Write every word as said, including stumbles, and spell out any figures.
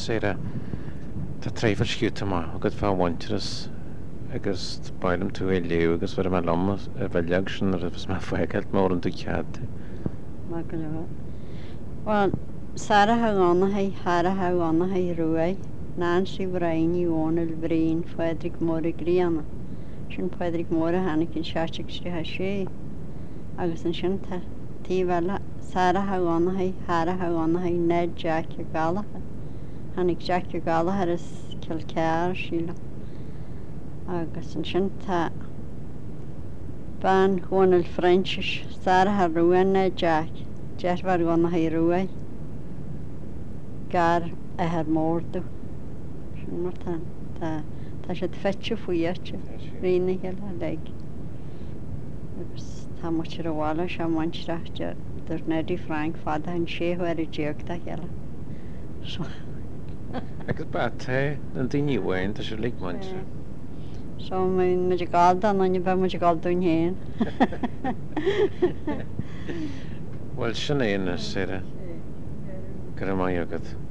séire tá tréfar sciúta má agad fá bhainteras agus bailm tú é léú agus bfu me lamas a bheitleag sin ar bs me foiicealt mór an tú cead. Má go le Well, Sarah ha gana hai Hara ha gana hai ruai Nancy Braini Onel Brain Frederick Mori Griana sin Frederick Mori hannig in Shachik Shri ha sé agus an sin ta tí vela Sarah ha gana hai Hara ha gana hai Ned Jack Gala hannig Jack Gala har is Kilcar Sheila agus an sin ta ban Onel French Sarah ha ruan Ned Jack Jack var gana hai ruai gar a her mórdu sin mar tá tá tá sé fetju fuiache rína heile leig agus tá mu ar a bhála se manreachte der Neddy Frank fada an séhhair i déagta heile Agus ba té an daoine bhhain tá sé le manse. So mu mu galda an be mu galún héin. Well sin éana séire gur mai agad.